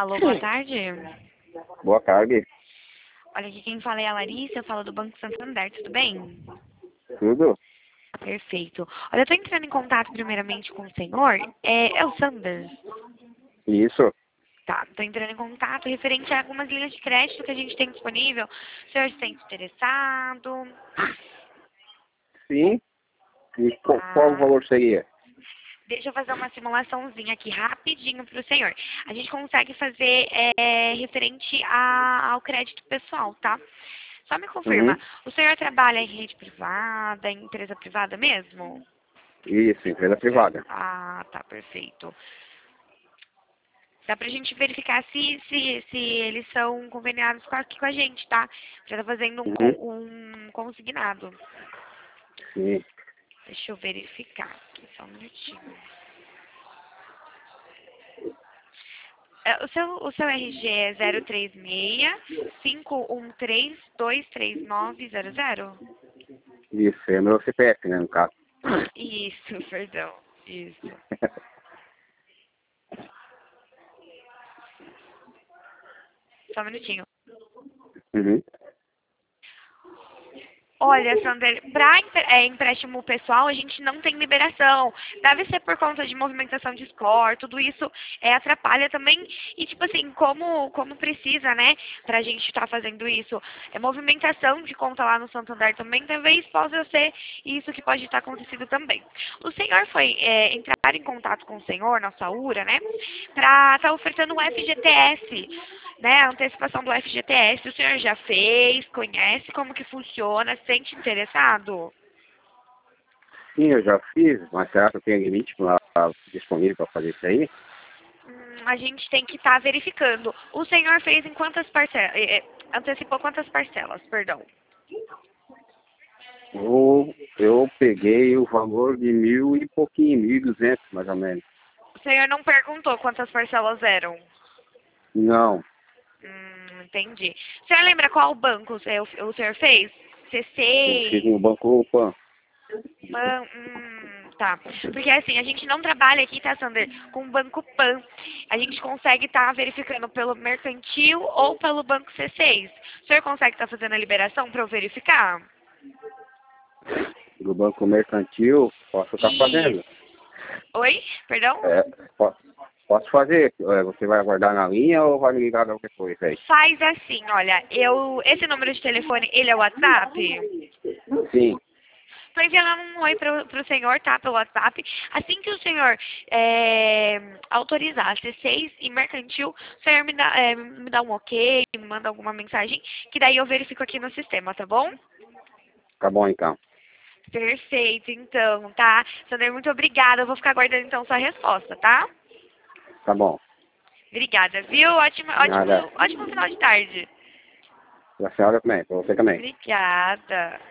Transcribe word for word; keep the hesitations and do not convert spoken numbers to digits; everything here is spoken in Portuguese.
Alô, boa tarde. Boa tarde. Olha, aqui quem fala é a Larissa, eu falo do Banco Santander, tudo bem? Tudo? Perfeito. Olha, eu tô entrando em contato primeiramente com o senhor, é, é o Sanders? Isso. Tá, tô entrando em contato referente a algumas linhas de crédito que a gente tem disponível. O senhor se sente interessado? Sim. E qual, qual o Ah, valor seria? deixa eu fazer uma simulaçãozinha aqui rapidinho para o senhor. A gente consegue fazer é, referente a- ao crédito pessoal, tá? Só me confirma, Uhum. o senhor trabalha em rede privada, em empresa privada mesmo? Isso, empresa privada. Ah, tá, perfeito. Dá pra gente verificar se, se, se eles são conveniados com, aqui com a gente, tá? Já tá fazendo um, Uhum. con- um consignado. Sim. Deixa eu verificar aqui, só um minutinho. É, O seu, o seu R G é zero três seis, cinco um três, dois três nove zero zero? Isso, é meu C P F, né, no caso. Isso, perdão. Isso. Só um minutinho. Uhum. Olha, Sander, para empréstimo pessoal a gente não tem liberação. Deve ser por conta de movimentação de score, tudo isso é, atrapalha também. E tipo assim, como, como precisa, né, pra gente estar fazendo isso, é movimentação de conta lá no Santander também, talvez possa ser isso que pode estar acontecido também. O senhor foi é, entrar em contato com o senhor, nossa URA, né, pra estar ofertando o F G T S, né, a antecipação do F G T S, o senhor já fez, conhece como que funciona, se sente interessado? Sim, eu já fiz, mas será que eu tenho limite lá disponível para fazer isso aí? Hum, a gente tem que estar verificando. O senhor fez em quantas parcelas? Antecipou quantas parcelas, perdão? Eu, eu peguei o valor de mil e pouquinho, mil e duzentos mais ou menos. O senhor não perguntou quantas parcelas eram? Não, Hum, entendi. O senhor lembra qual banco o senhor, o senhor fez? eu fiz C seis? no Banco Pan. Pan, hum, tá. Porque assim, a gente não trabalha aqui, tá, Sander, com o Banco Pan. A gente consegue estar verificando pelo mercantil ou pelo Banco C seis. O senhor consegue estar fazendo a liberação para eu verificar? Do Banco Mercantil, posso estar Isso. fazendo. Oi? Perdão? É, posso, posso fazer. É, você vai aguardar na linha ou vai me ligar qualquer coisa aí? Faz assim, olha, eu. Esse número de telefone, ele é o WhatsApp? Sim. Estou enviando um oi para o senhor, tá? Pelo WhatsApp. Assim que o senhor é, autorizar C seis e mercantil, o senhor me dá, é, me dá um ok, me manda alguma mensagem, que daí eu verifico aqui no sistema, tá bom? Tá bom, então. Perfeito, então, tá? Sander, muito obrigada. Eu vou ficar aguardando então sua resposta, tá? Tá bom. Obrigada, viu? Ótimo, ótimo, Nada. ótimo final de tarde. Pra senhora também, pra você também. Obrigada.